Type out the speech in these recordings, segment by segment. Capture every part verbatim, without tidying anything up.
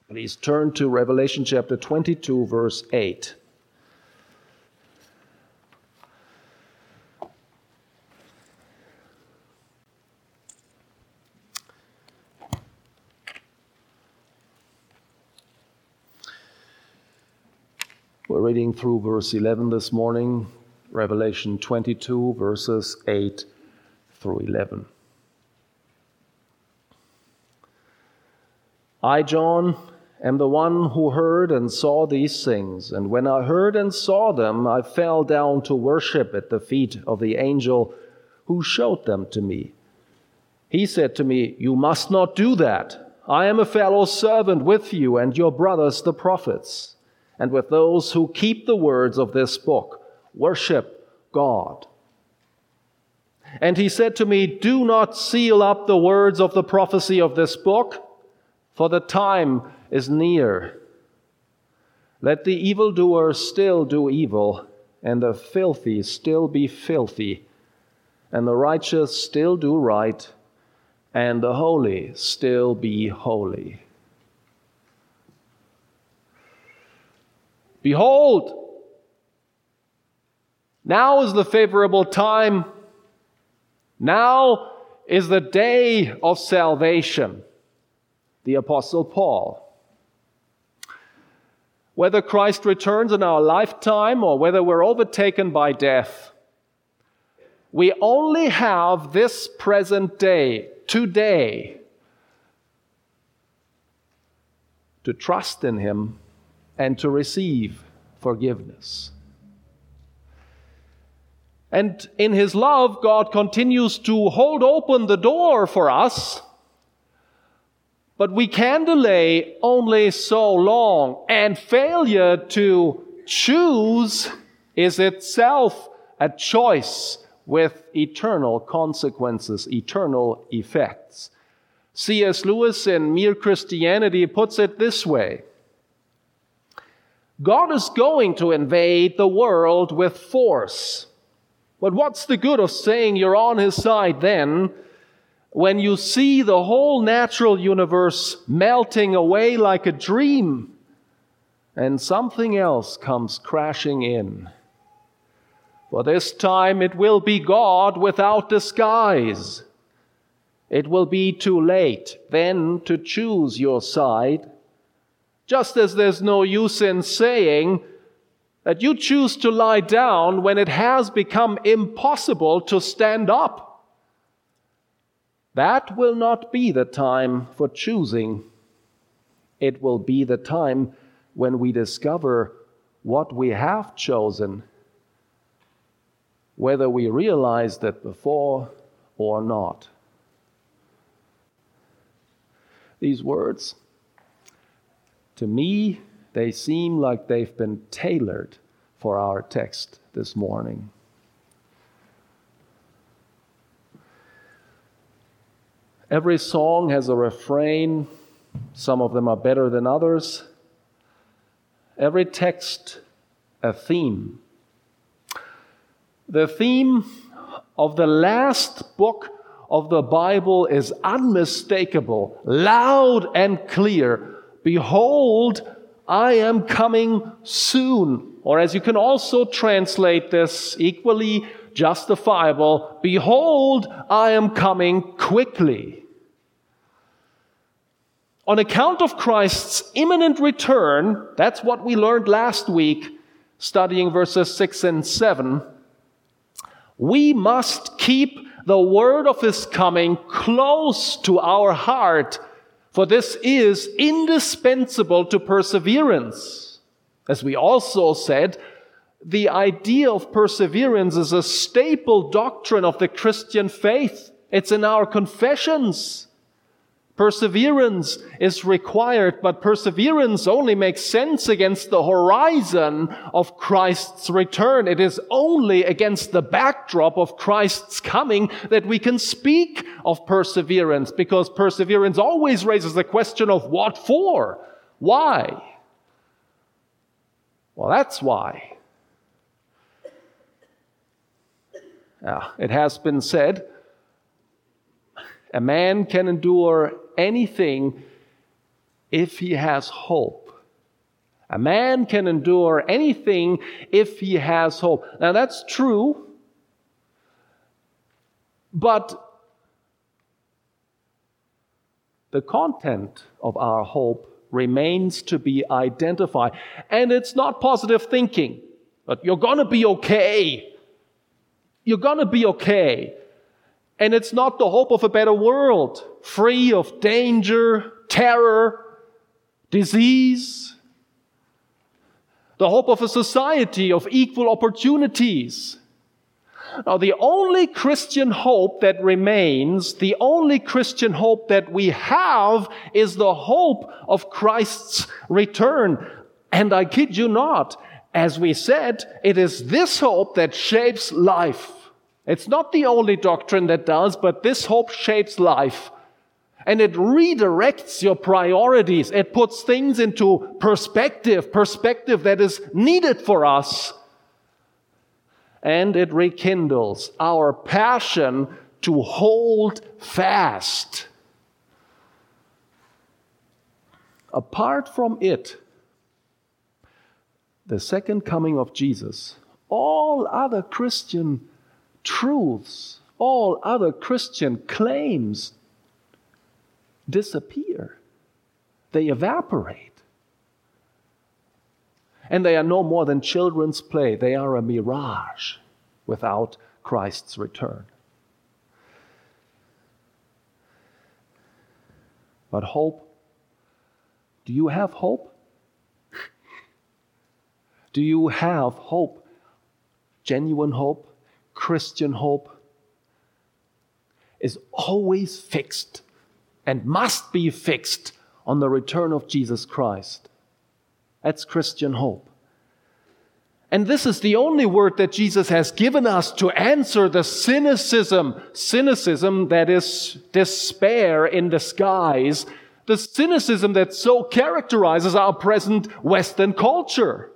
Please turn to Revelation chapter twenty-two, verse eight. We're reading through verse eleven this morning, Revelation twenty-two, verses eight through eleven. I, John, am the one who heard and saw these things, and when I heard and saw them, I fell down to worship at the feet of the angel who showed them to me. He said to me, "You must not do that. I am a fellow servant with you and your brothers the prophets, and with those who keep the words of this book. Worship God." And he said to me, "Do not seal up the words of the prophecy of this book, for the time is near. Let the evildoer still do evil, and the filthy still be filthy, and the righteous still do right, and the holy still be holy. Behold, now is the favorable time. Now is the day of salvation." The Apostle Paul. Whether Christ returns in our lifetime or whether we're overtaken by death, we only have this present day, today, to trust in Him and to receive forgiveness. And in His love, God continues to hold open the door for us, but we can delay only so long, and failure to choose is itself a choice with eternal consequences, eternal effects. C S Lewis in Mere Christianity puts it this way: God is going to invade the world with force. But what's the good of saying you're on His side then, when you see the whole natural universe melting away like a dream, and something else comes crashing in? For this time it will be God without disguise. It will be too late then to choose your side, just as there's no use in saying that you choose to lie down when it has become impossible to stand up. That will not be the time for choosing. It will be the time when we discover what we have chosen, whether we realized it before or not. These words, to me, they seem like they've been tailored for our text this morning. Every song has a refrain. Some of them are better than others. Every text, a theme. The theme of the last book of the Bible is unmistakable, loud and clear. Behold, I am coming soon. Or as you can also translate this, equally justifiable, behold, I am coming quickly. On account of Christ's imminent return, that's what we learned last week, studying verses six and seven, we must keep the word of His coming close to our heart, for this is indispensable to perseverance. As we also said, the idea of perseverance is a staple doctrine of the Christian faith. It's in our confessions. Perseverance is required, but perseverance only makes sense against the horizon of Christ's return. It is only against the backdrop of Christ's coming that we can speak of perseverance, because perseverance always raises the question of what for? Why? Well, that's why. Now, it has been said, a man can endure anything if he has hope. A man can endure anything if he has hope. Now that's true, but the content of our hope remains to be identified. And it's not positive thinking, but you're going to be okay. You're going to be okay. And it's not the hope of a better world, free of danger, terror, disease. The hope of a society of equal opportunities. Now, the only Christian hope that remains, the only Christian hope that we have is the hope of Christ's return. And I kid you not, as we said, it is this hope that shapes life. It's not the only doctrine that does, but this hope shapes life. And it redirects your priorities. It puts things into perspective, perspective that is needed for us. And it rekindles our passion to hold fast. Apart from it, the second coming of Jesus, all other Christian truths, all other Christian claims disappear. They evaporate. And they are no more than children's play. They are a mirage without Christ's return. But hope, do you have hope? Do you have hope? Genuine hope, Christian hope is always fixed and must be fixed on the return of Jesus Christ. That's Christian hope. And this is the only word that Jesus has given us to answer the cynicism, cynicism that is despair in disguise, the cynicism that so characterizes our present Western culture.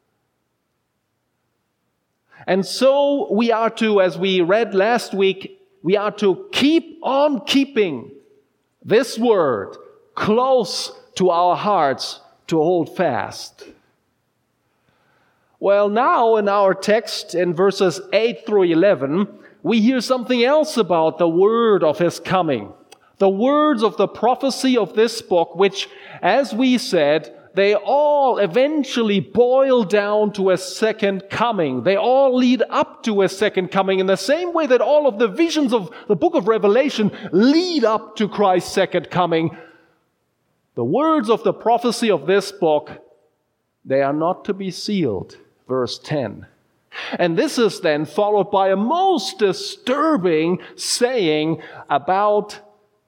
And so we are to, as we read last week, we are to keep on keeping this word close to our hearts to hold fast. Well, now in our text in verses eight through eleven, we hear something else about the word of his coming. The words of the prophecy of this book, which, as we said, they all eventually boil down to a second coming. They all lead up to a second coming in the same way that all of the visions of the book of Revelation lead up to Christ's second coming. The words of the prophecy of this book, they are not to be sealed. Verse ten. And this is then followed by a most disturbing saying about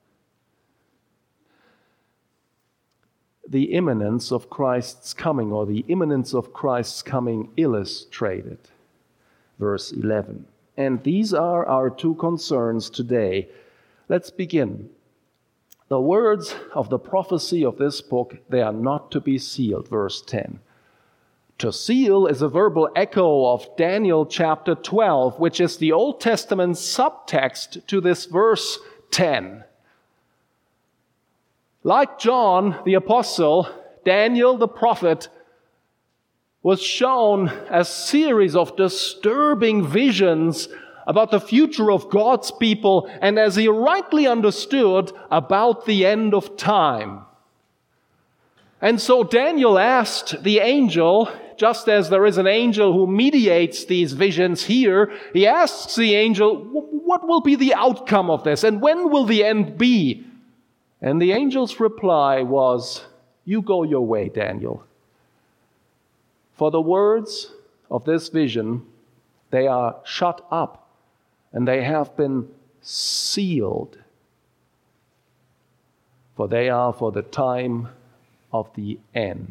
the imminence of Christ's coming, or the imminence of Christ's coming illustrated. Verse eleven. And these are our two concerns today. Let's begin. The words of the prophecy of this book, they are not to be sealed. Verse ten. To seal is a verbal echo of Daniel chapter twelve, which is the Old Testament subtext to this verse ten. Like John the apostle, Daniel the prophet was shown a series of disturbing visions about the future of God's people, and as he rightly understood, about the end of time. And so Daniel asked the angel, just as there is an angel who mediates these visions here, he asks the angel, what will be the outcome of this, and when will the end be? And the angel's reply was, you go your way, Daniel. For the words of this vision, they are shut up and they have been sealed. For they are for the time of the end.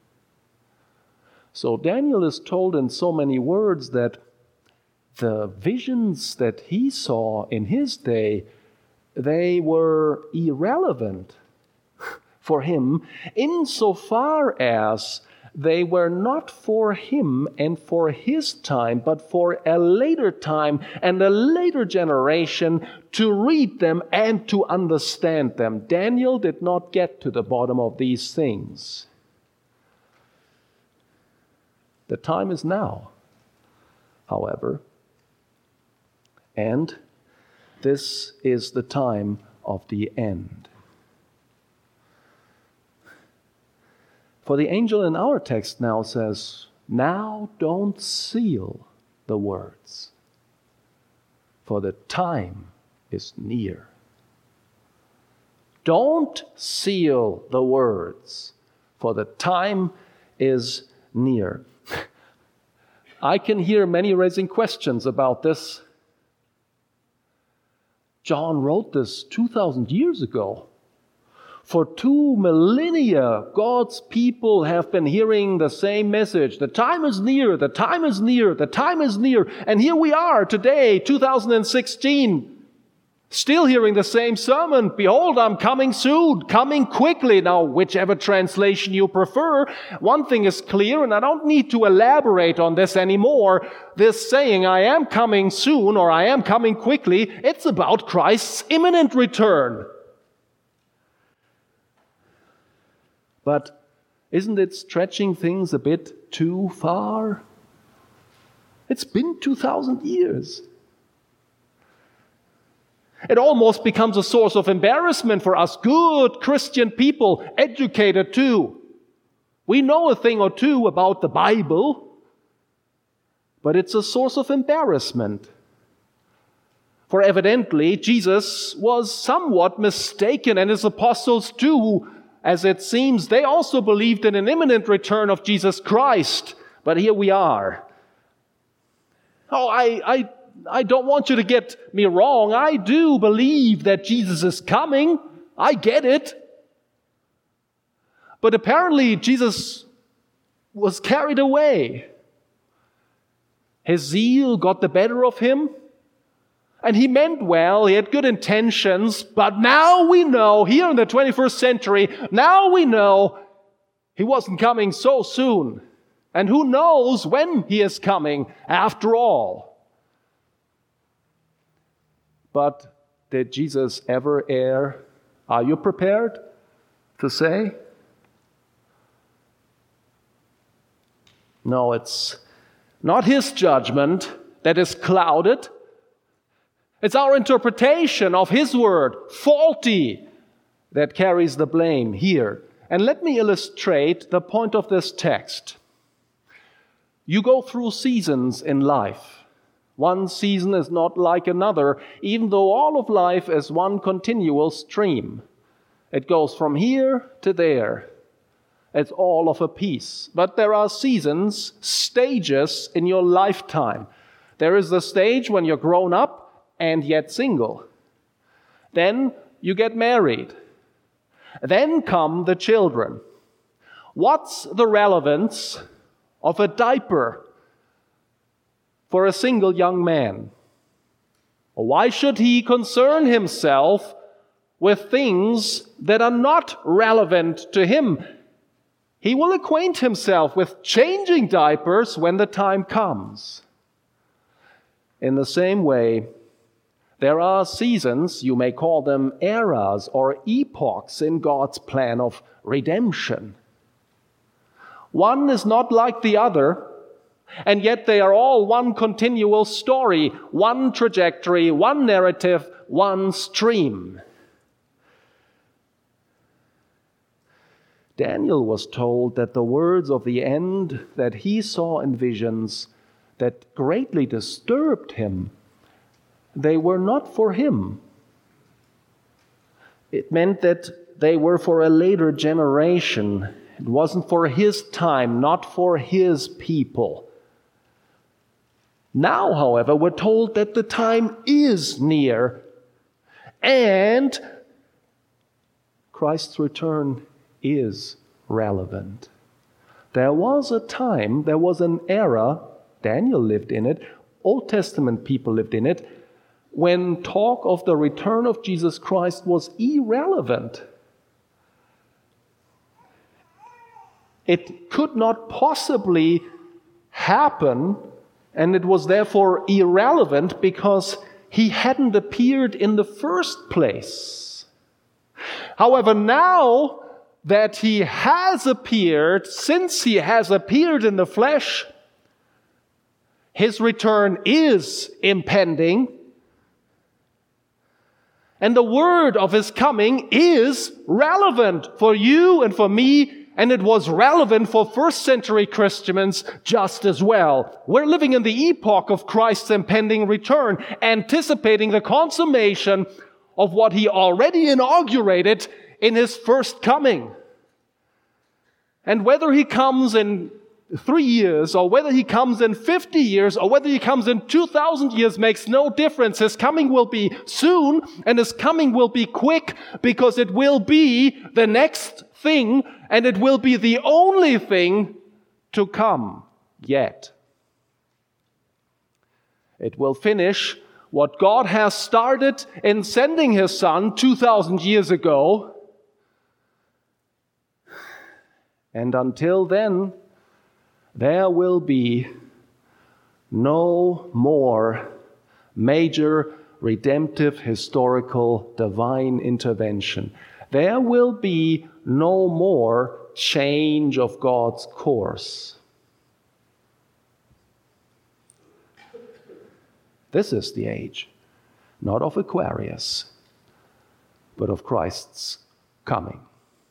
So Daniel is told in so many words that the visions that he saw in his day, they were irrelevant for him insofar as they were not for him and for his time, but for a later time and a later generation to read them and to understand them. Daniel did not get to the bottom of these things. The time is now, however, and this is the time of the end. For the angel in our text now says, now don't seal the words, for the time is near. Don't seal the words, for the time is near. I can hear many raising questions about this. John wrote this two thousand years ago. For two millennia, God's people have been hearing the same message. The time is near, the time is near, the time is near. And here we are today, two thousand sixteen, still hearing the same sermon. Behold, I'm coming soon, coming quickly. Now, whichever translation you prefer, one thing is clear, and I don't need to elaborate on this anymore. This saying, I am coming soon, or I am coming quickly, it's about Christ's imminent return. But isn't it stretching things a bit too far? It's been two thousand years. It almost becomes a source of embarrassment for us good Christian people, educated too. We know a thing or two about the Bible, but it's a source of embarrassment. For evidently, Jesus was somewhat mistaken, and his apostles too. As it seems, they also believed in an imminent return of Jesus Christ. But here we are. Oh, I, I, I don't want you to get me wrong. I do believe that Jesus is coming. I get it. But apparently, Jesus was carried away. His zeal got the better of him. And he meant well, he had good intentions, but now we know, here in the twenty-first century, now we know he wasn't coming so soon. And who knows when he is coming after all. But did Jesus ever err? Are you prepared to say? No, it's not his judgment that is clouded. It's our interpretation of his word, faulty, that carries the blame here. And let me illustrate the point of this text. You go through seasons in life. One season is not like another, even though all of life is one continual stream. It goes from here to there. It's all of a piece. But there are seasons, stages in your lifetime. There is the stage when you're grown up and yet single. Then you get married. Then come the children. What's the relevance of a diaper for a single young man? Why should he concern himself with things that are not relevant to him? He will acquaint himself with changing diapers when the time comes. In the same way, there are seasons, you may call them eras or epochs in God's plan of redemption. One is not like the other, and yet they are all one continual story, one trajectory, one narrative, one stream. Daniel was told that the words of the end that he saw in visions that greatly disturbed him, they were not for him. It meant that they were for a later generation. It wasn't for his time, not for his people. Now, however, we're told that the time is near, and Christ's return is relevant. There was a time, there was an era, Daniel lived in it, Old Testament people lived in it, when talk of the return of Jesus Christ was irrelevant. it could not possibly happen, and it was therefore irrelevant because he hadn't appeared in the first place. However, now that he has appeared, since he has appeared in the flesh, his return is impending, and the word of his coming is relevant for you and for me, and it was relevant for first century Christians just as well. We're living in the epoch of Christ's impending return, anticipating the consummation of what he already inaugurated in his first coming. And whether he comes in three years, or whether he comes in fifty years, or whether he comes in two thousand years makes no difference. His coming will be soon, and his coming will be quick, because it will be the next thing, and it will be the only thing to come yet. It will finish what God has started in sending his Son two thousand years ago. And until then, there will be no more major redemptive, historical, divine intervention. There will be no more change of God's course. This is the age, not of Aquarius, but of Christ's coming.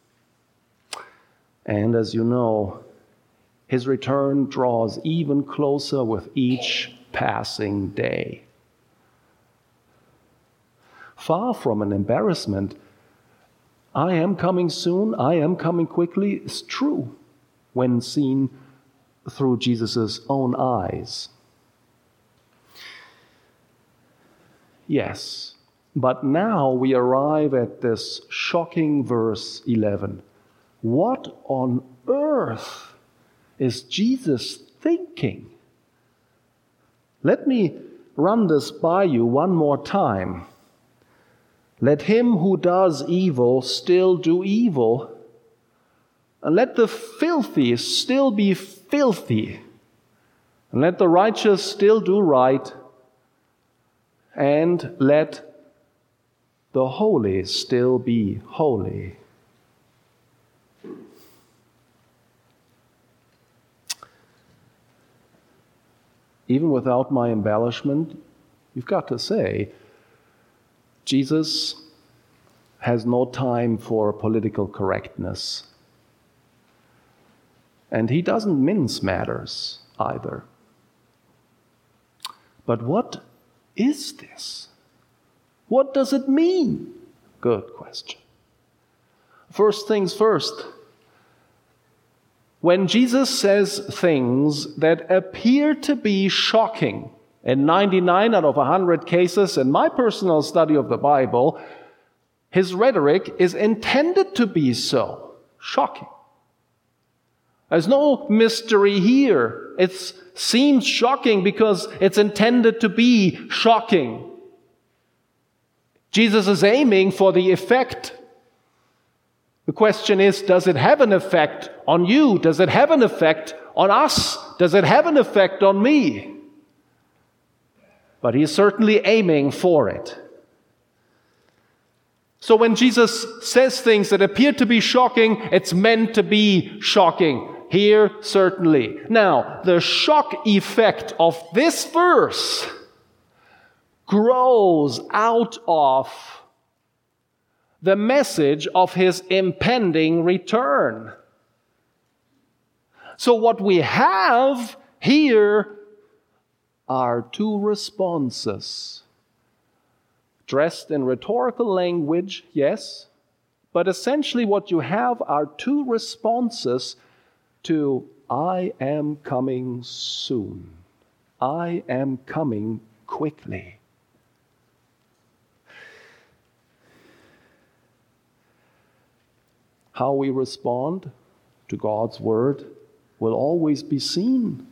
And as you know, his return draws even closer with each passing day. Far from an embarrassment, I am coming soon, I am coming quickly, is true when seen through Jesus' own eyes. Yes, but now we arrive at this shocking verse eleven. What on earth is Jesus thinking? Let me run this by you one more time. Let him who does evil still do evil, and let the filthy still be filthy, and let the righteous still do right, and let the holy still be holy. Even without my embellishment, you've got to say, Jesus has no time for political correctness. And he doesn't mince matters either. But what is this? What does it mean? Good question. First things first. When Jesus says things that appear to be shocking, in ninety-nine out of one hundred cases, in my personal study of the Bible, his rhetoric is intended to be so shocking. There's no mystery here. It seems shocking because it's intended to be shocking. Jesus is aiming for the effect. The question is, does it have an effect on you? Does it have an effect on us? Does it have an effect on me? But he's certainly aiming for it. So when Jesus says things that appear to be shocking, it's meant to be shocking. Here, certainly. Now, the shock effect of this verse grows out of the message of his impending return. So what we have here are two responses, dressed in rhetorical language, yes, but essentially what you have are two responses to I am coming soon. I am coming quickly. How we respond to God's word will always be seen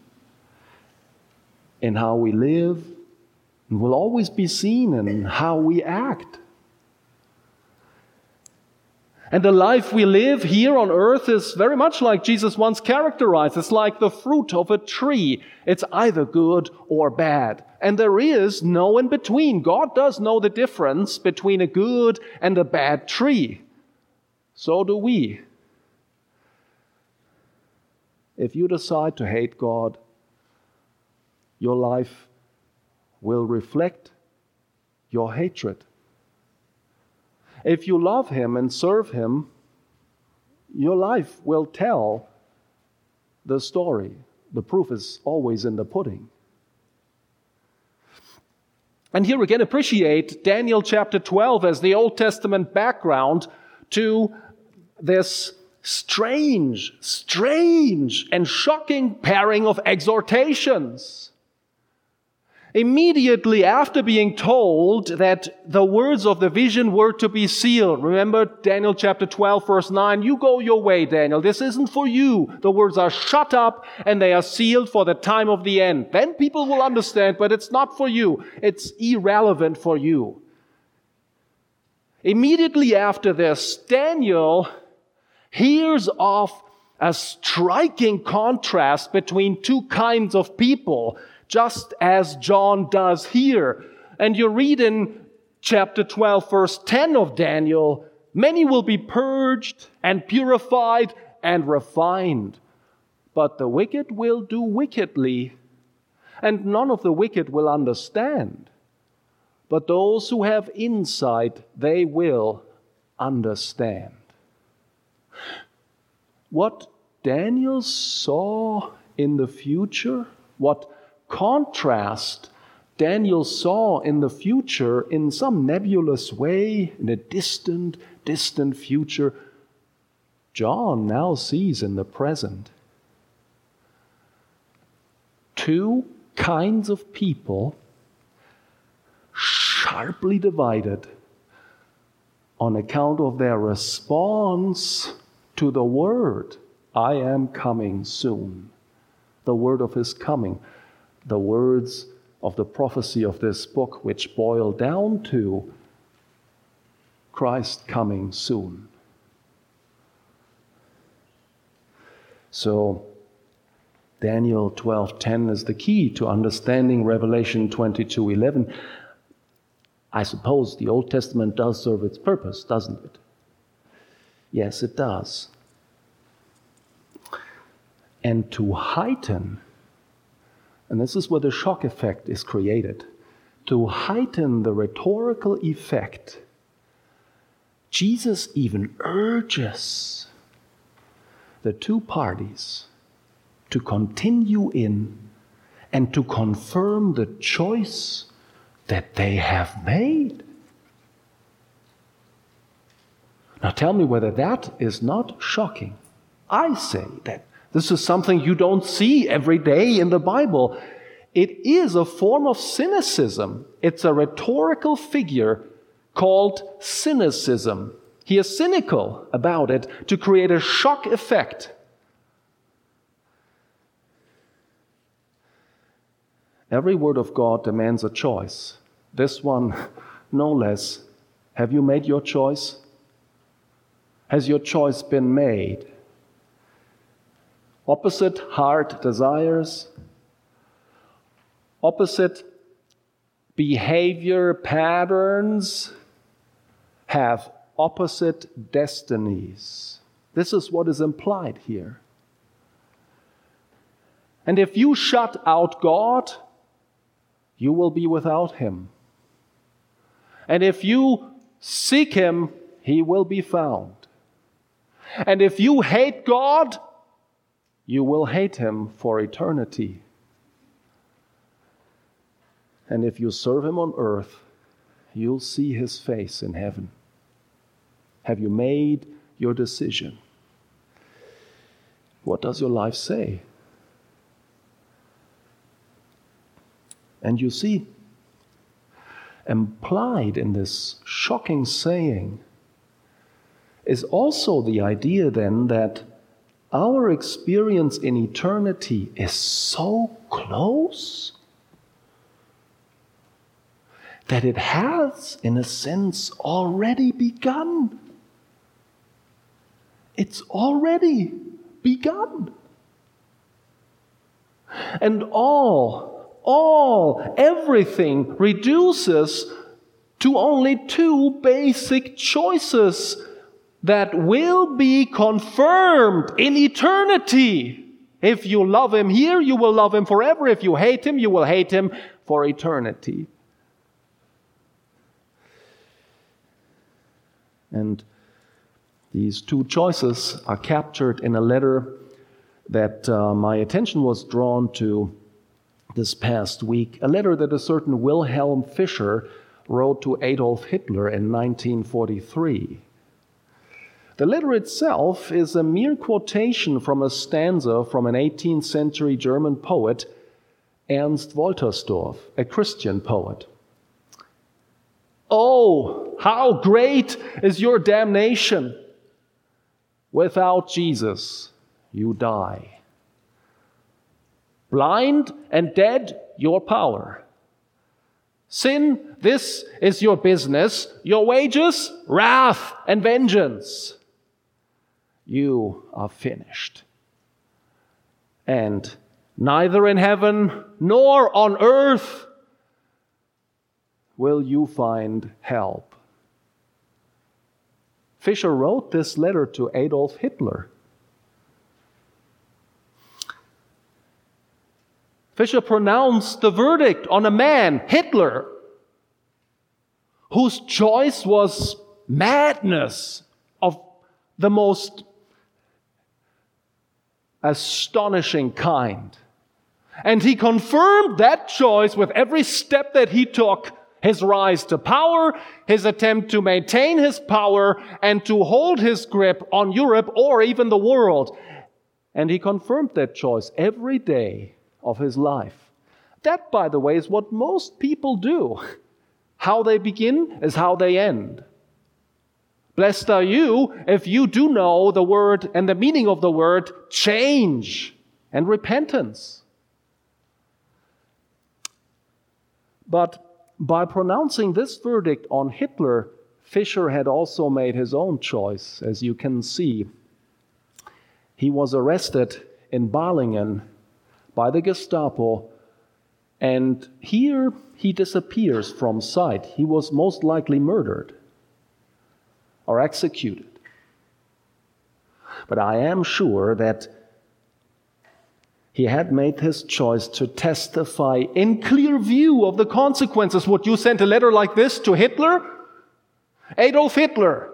in how we live, and will always be seen in how we act. And the life we live here on earth is very much like Jesus once characterized. It's like the fruit of a tree. It's either good or bad. And there is no in between. God does know the difference between a good and a bad tree. So do we. If you decide to hate God, your life will reflect your hatred. If you love Him and serve Him, your life will tell the story. The proof is always in the pudding. And here again, appreciate Daniel chapter twelve as the Old Testament background to this strange, strange, and shocking pairing of exhortations. Immediately after being told that the words of the vision were to be sealed. Remember Daniel chapter twelve, verse nine. You go your way, Daniel. This isn't for you. The words are shut up and they are sealed for the time of the end. Then people will understand, but it's not for you. It's irrelevant for you. Immediately after this, Daniel hears of a striking contrast between two kinds of people, just as John does here. And you read in chapter twelve, verse ten of Daniel, many will be purged and purified and refined, but the wicked will do wickedly, and none of the wicked will understand. But those who have insight, they will understand. What Daniel saw in the future, what contrast Daniel saw in the future in some nebulous way, in a distant, distant future, John now sees in the present. Two kinds of people sharply divided on account of their response to the word, I am coming soon. The word of His coming. The words of the prophecy of this book, which boil down to Christ coming soon. So, Daniel twelve ten is the key to understanding Revelation twenty-two eleven. I suppose the Old Testament does serve its purpose, doesn't it? Yes, it does. And to heighten, and this is where the shock effect is created, to heighten the rhetorical effect, Jesus even urges the two parties to continue in and to confirm the choice that they have made. Now tell me whether that is not shocking. I say that this is something you don't see every day in the Bible. It is a form of cynicism. It's a rhetorical figure called cynicism. He is cynical about it to create a shock effect. Every word of God demands a choice. This one, no less. Have you made your choice? Has your choice been made? Opposite heart desires, opposite behavior patterns have opposite destinies. This is what is implied here. And if you shut out God, you will be without Him. And if you seek Him, He will be found. And if you hate God, you will hate Him for eternity. And if you serve Him on earth, you'll see His face in heaven. Have you made your decision? What does your life say? And you see, implied in this shocking saying is also the idea then that our experience in eternity is so close that it has, in a sense, already begun. It's already begun. And all, all, everything reduces to only two basic choices that will be confirmed in eternity. If you love Him here, you will love Him forever. If you hate Him, you will hate Him for eternity. And these two choices are captured in a letter that uh, my attention was drawn to this past week. A letter that a certain Wilhelm Fischer wrote to Adolf Hitler in nineteen forty-three. The letter itself is a mere quotation from a stanza from an eighteenth century German poet, Ernst Wolterstorff, a Christian poet. Oh, how great is your damnation! Without Jesus, you die. Blind and dead, your power. Sin, this is your business. Your wages, wrath and vengeance. You are finished. And neither in heaven nor on earth will you find help. Fischer wrote this letter to Adolf Hitler. Fischer pronounced the verdict on a man, Hitler, whose choice was madness of the most astonishing kind. And he confirmed that choice with every step that he took. His rise to power, his attempt to maintain his power and to hold his grip on Europe or even the world. And he confirmed that choice every day of his life. That, by the way, is what most people do. How they begin is how they end. Blessed are you if you do know the word and the meaning of the word change and repentance. But by pronouncing this verdict on Hitler, Fischer had also made his own choice, as you can see. He was arrested in Balingen by the Gestapo, and here he disappears from sight. He was most likely murdered or executed. But I am sure that he had made his choice to testify in clear view of the consequences. Would you send a letter like this to Hitler? Adolf Hitler.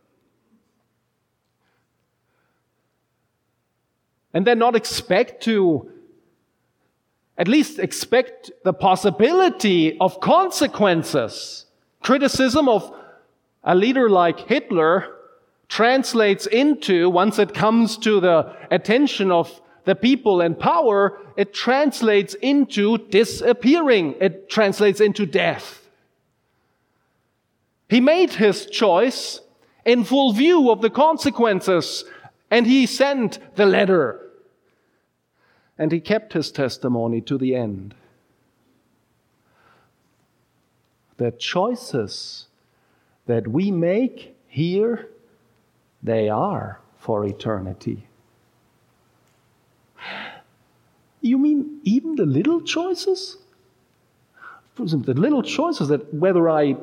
And then not expect to, at least expect the possibility of consequences. Criticism of a leader like Hitler translates into, once it comes to the attention of the people in power, it translates into disappearing. It translates into death. He made his choice in full view of the consequences, and he sent the letter. And he kept his testimony to the end. The choices that we make here, they are for eternity. You mean even the little choices? For example, the little choices that whether I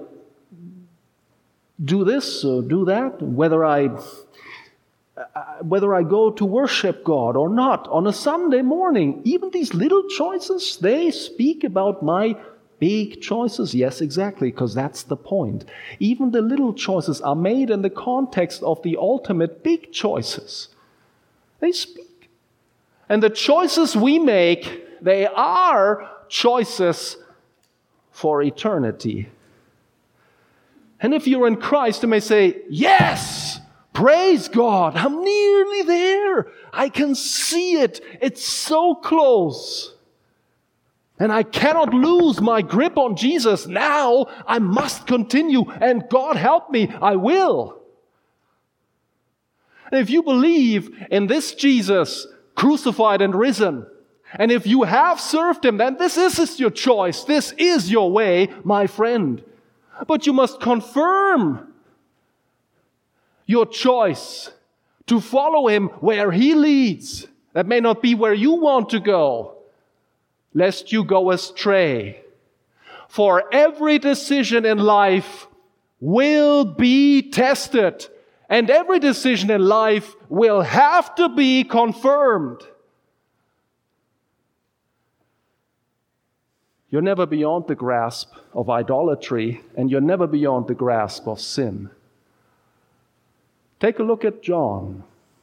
do this or do that, whether I uh, whether I go to worship God or not on a Sunday morning, even these little choices, they speak about my big choices. Yes, exactly, because that's the point. Even the little choices are made in the context of the ultimate big choices. They speak. And the choices we make, they are choices for eternity. And if you're in Christ, you may say, yes, praise God, I'm nearly there. I can see it. It's so close. And I cannot lose my grip on Jesus. Now I must continue. And God help me, I will. And if you believe in this Jesus, crucified and risen, and if you have served Him, then this is your choice. This is your way, my friend. But you must confirm your choice to follow Him where He leads. That may not be where you want to go, lest you go astray. For every decision in life will be tested, and every decision in life will have to be confirmed. You're never beyond the grasp of idolatry, and you're never beyond the grasp of sin. Take a look at John.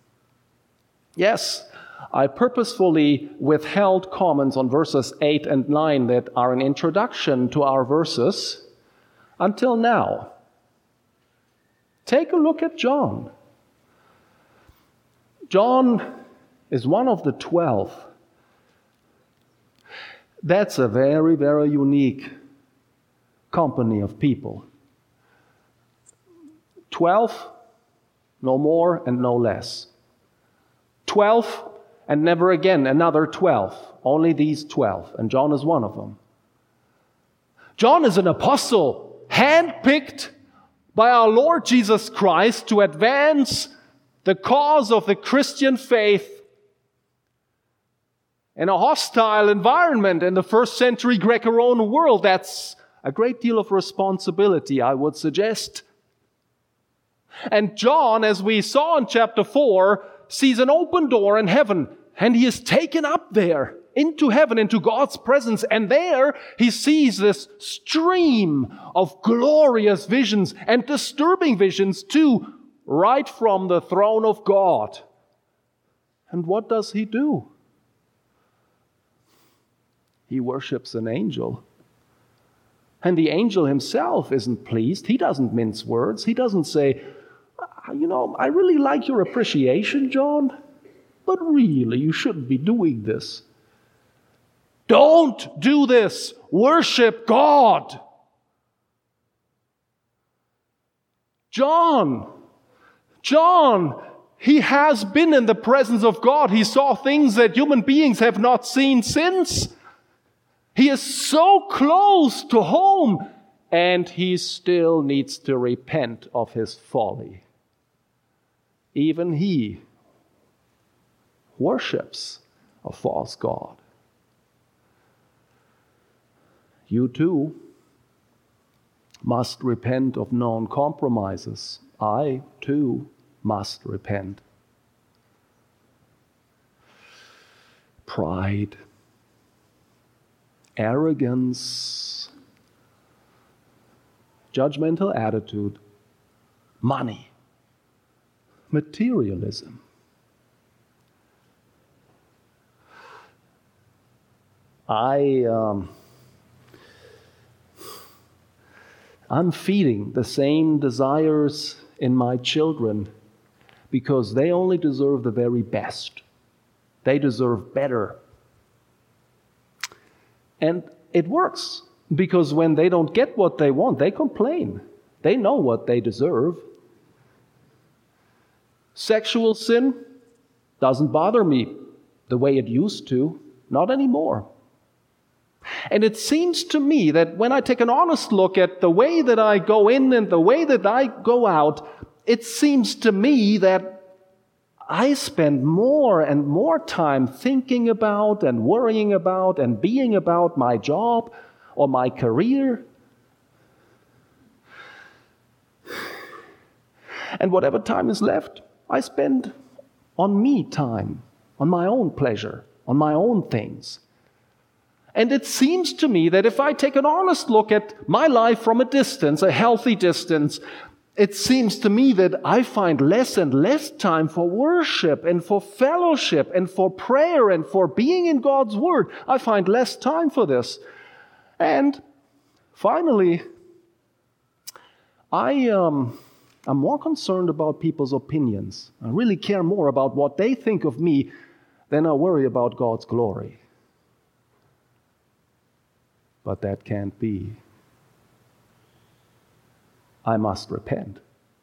Yes, I purposefully withheld comments on verses eight and nine that are an introduction to our verses until now. Take a look at John. John is one of the twelve. That's a very, very unique company of people. Twelve, no more and no less. Twelve, and never again another twelve. Only these twelve, and John is one of them. John is an apostle, handpicked by our Lord Jesus Christ to advance the cause of the Christian faith in a hostile environment in the first century Greco-Roman world. That's a great deal of responsibility, I would suggest. And John, as we saw in chapter four, sees an open door in heaven, and he is taken up there into heaven, into God's presence. And there he sees this stream of glorious visions and disturbing visions too, right from the throne of God. And what does he do? He worships an angel. And the angel himself isn't pleased. He doesn't mince words. He doesn't say, you know, I really like your appreciation, John, but really you shouldn't be doing this. Don't do this. Worship God. John, John, he has been in the presence of God. He saw things that human beings have not seen since. He is so close to home, and he still needs to repent of his folly. Even he worships a false god. You too must repent of known compromises. I too must repent. Pride, arrogance, judgmental attitude, money, materialism. I, um, I'm feeding the same desires in my children because they only deserve the very best. They deserve better. And it works, because when they don't get what they want, they complain. They know what they deserve. Sexual sin doesn't bother me the way it used to, not anymore. And it seems to me that when I take an honest look at the way that I go in and the way that I go out, it seems to me that I spend more and more time thinking about and worrying about and being about my job or my career. And whatever time is left, I spend on me time, on my own pleasure, on my own things. And it seems to me that if I take an honest look at my life from a distance, a healthy distance, it seems to me that I find less and less time for worship and for fellowship and for prayer and for being in God's Word. I find less time for this. And finally, I, um, I'm more concerned about people's opinions. I really care more about what they think of me than I worry about God's glory. But that can't be. I must repent.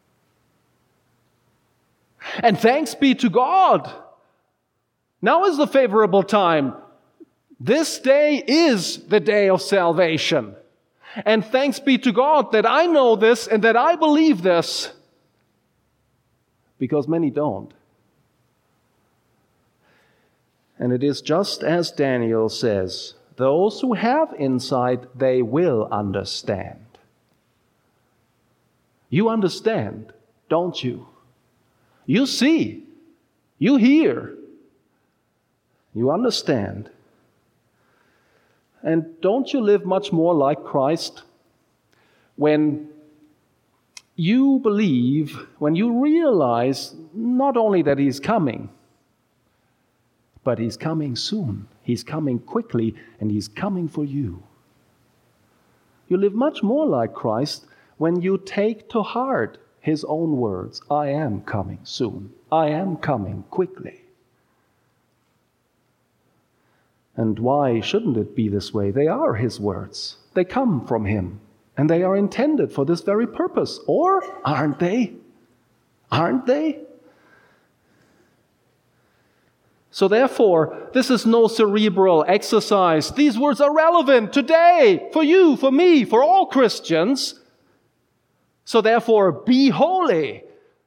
And thanks be to God. Now is the favorable time. This day is the day of salvation. And thanks be to God that I know this and that I believe this, because many don't. And it is just as Daniel says, those who have insight, they will understand. You understand, don't you? You see, you hear, you understand. And don't you live much more like Christ when you believe, when you realize not only that He's coming, but He's coming soon. He's coming quickly, and He's coming for you. You live much more like Christ when you take to heart His own words. I am coming soon. I am coming quickly. And why shouldn't it be this way? They are His words. They come from Him, and they are intended for this very purpose. Or aren't they? Aren't they? So therefore, this is no cerebral exercise. These words are relevant today for you, for me, for all Christians. So therefore, be holy.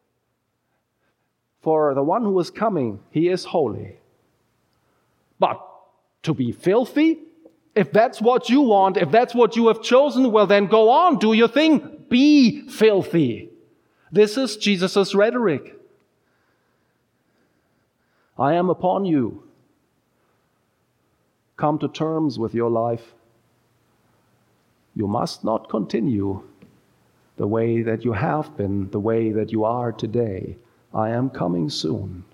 For the one who is coming, He is holy. But to be filthy, if that's what you want, if that's what you have chosen, well then go on, do your thing. Be filthy. This is Jesus' rhetoric. I am upon you. Come to terms with your life. You must not continue the way that you have been, the way that you are today. I am coming soon.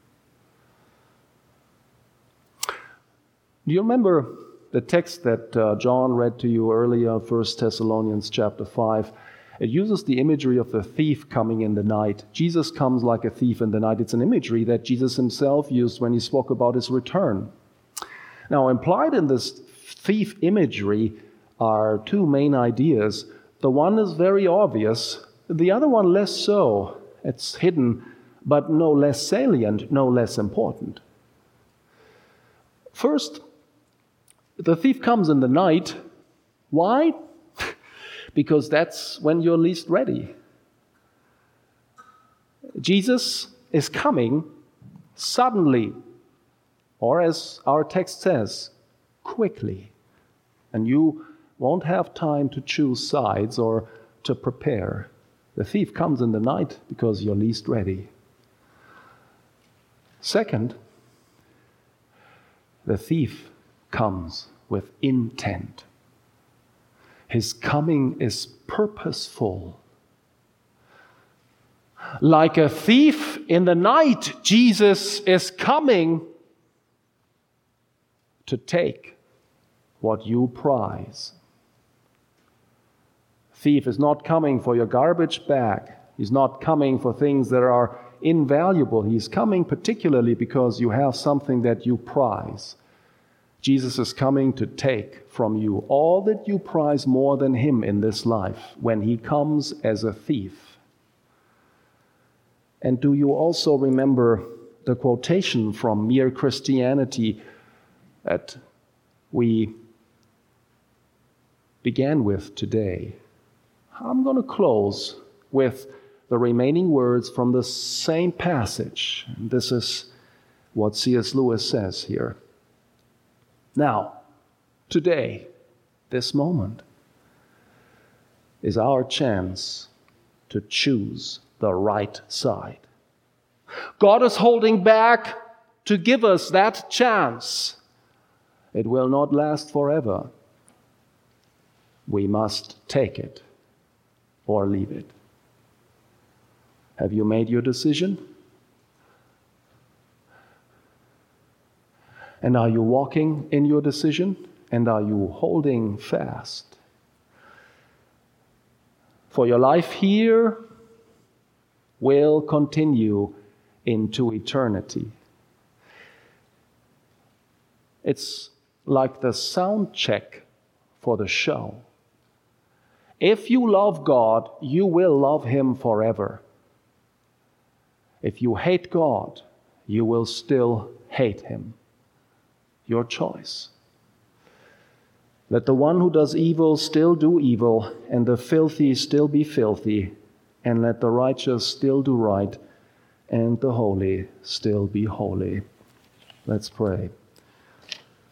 Do you remember the text that uh, John read to you earlier, First Thessalonians chapter five? It uses the imagery of the thief coming in the night. Jesus comes like a thief in the night. It's an imagery that Jesus Himself used when He spoke about His return. Now, implied in this thief imagery are two main ideas. The one is very obvious, the other one less so. It's hidden, but no less salient, no less important. First, the thief comes in the night. Why? Because that's when you're least ready. Jesus is coming suddenly, or as our text says, quickly. And you won't have time to choose sides or to prepare. The thief comes in the night because you're least ready. Second, the thief comes with intent. His coming is purposeful. Like a thief in the night, Jesus is coming to take what you prize. Thief is not coming for your garbage bag. He's not coming for things that are invaluable. He's coming particularly because you have something that you prize. Jesus is coming to take from you all that you prize more than Him in this life when He comes as a thief. And do you also remember the quotation from Mere Christianity that we began with today? I'm going to close with the remaining words from the same passage. And this is what C S Lewis says here. Now, today, this moment, is our chance to choose the right side. God is holding back to give us that chance. It will not last forever. We must take it or leave it. Have you made your decision? And are you walking in your decision? And are you holding fast? For your life here will continue into eternity. It's like the sound check for the show. If you love God, you will love Him forever. If you hate God, you will still hate Him. Your choice. Let the one who does evil still do evil, and the filthy still be filthy, and let the righteous still do right, and the holy still be holy. Let's pray.